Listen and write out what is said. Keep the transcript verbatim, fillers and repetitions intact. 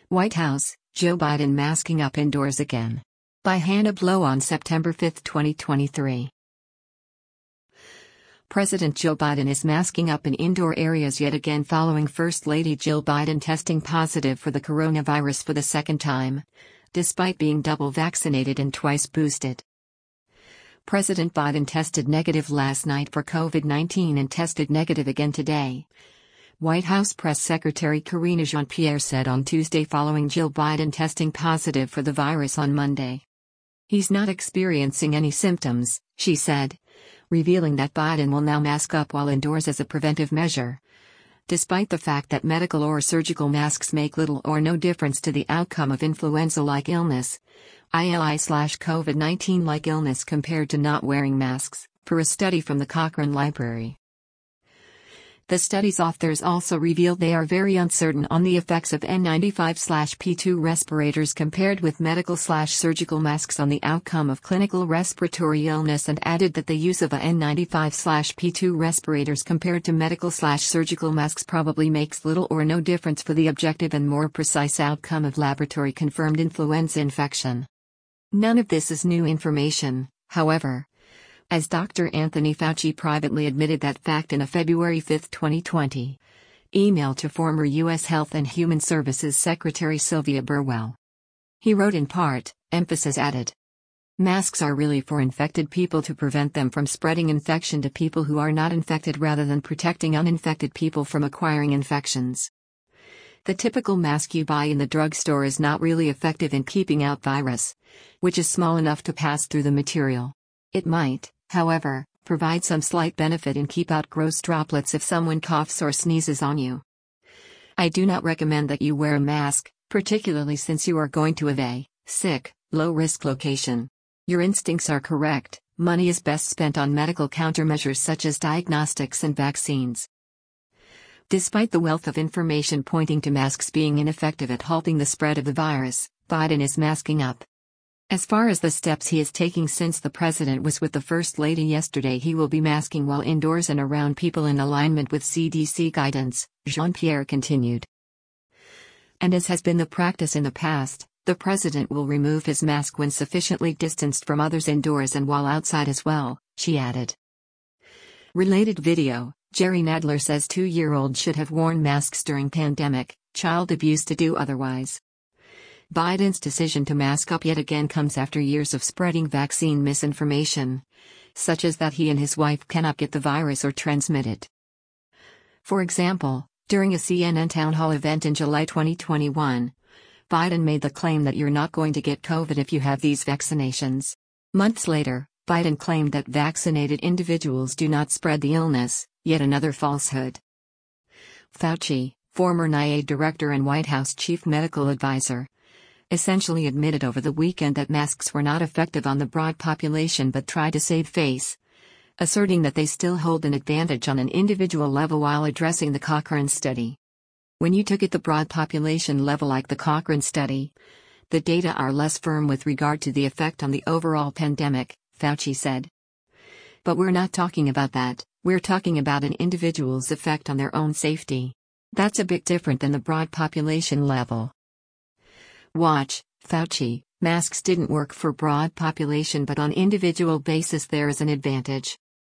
White House, Joe Biden masking up indoors again. By Hannah Blow on September fifth, twenty twenty-three. President Joe Biden is masking up in indoor areas yet again following First Lady Jill Biden testing positive for the coronavirus for the second time, despite being double vaccinated and twice boosted. President Biden tested negative last night for COVID nineteen and tested negative again today, White House Press Secretary Karine Jean-Pierre said on Tuesday following Jill Biden testing positive for the virus on Monday. He's not experiencing any symptoms, she said, revealing that Biden will now mask up while indoors as a preventive measure. Despite the fact that medical or surgical masks make little or no difference to the outcome of influenza-like illness, I L I/COVID nineteen-like illness compared to not wearing masks, per a study from the Cochrane Library. The study's authors also revealed they are very uncertain on the effects of N ninety-five P two respirators compared with medical/surgical masks on the outcome of clinical respiratory illness, and added that the use of a N ninety-five P two respirators compared to medical/surgical masks probably makes little or no difference for the objective and more precise outcome of laboratory-confirmed influenza infection. None of this is new information, however, as Doctor Anthony Fauci privately admitted that fact in a February fifth, twenty twenty, email to former U S Health and Human Services Secretary Sylvia Burwell. He wrote in part, emphasis added. Masks are really for infected people to prevent them from spreading infection to people who are not infected rather than protecting uninfected people from acquiring infections. The typical mask you buy in the drugstore is not really effective in keeping out virus, which is small enough to pass through the material. It might, however, provide some slight benefit and keep out gross droplets if someone coughs or sneezes on you. I do not recommend that you wear a mask, particularly since you are going to a very sick, low-risk location. Your instincts are correct, money is best spent on medical countermeasures such as diagnostics and vaccines. Despite the wealth of information pointing to masks being ineffective at halting the spread of the virus, Biden is masking up. As far as the steps he is taking since the president was with the First Lady yesterday, he will be masking while indoors and around people in alignment with C D C guidance, Jean-Pierre continued. And as has been the practice in the past, the president will remove his mask when sufficiently distanced from others indoors and while outside as well, she added. Related video, Jerry Nadler says two-year-old should have worn masks during pandemic, child abuse to do otherwise. Biden's decision to mask up yet again comes after years of spreading vaccine misinformation, such as that he and his wife cannot get the virus or transmit it. For example, during a C N N town hall event in July twenty twenty-one, Biden made the claim that you're not going to get COVID if you have these vaccinations. Months later, Biden claimed that vaccinated individuals do not spread the illness, yet another falsehood. Fauci, former N I A director and White House chief medical advisor, essentially admitted over the weekend that masks were not effective on the broad population but tried to save face, asserting that they still hold an advantage on an individual level while addressing the Cochrane study. When you took it the broad population level like the Cochrane study, the data are less firm with regard to the effect on the overall pandemic, Fauci said. But we're not talking about that, we're talking about an individual's effect on their own safety. That's a bit different than the broad population level. Watch, Fauci, masks didn't work for broad population but on individual basis there is an advantage.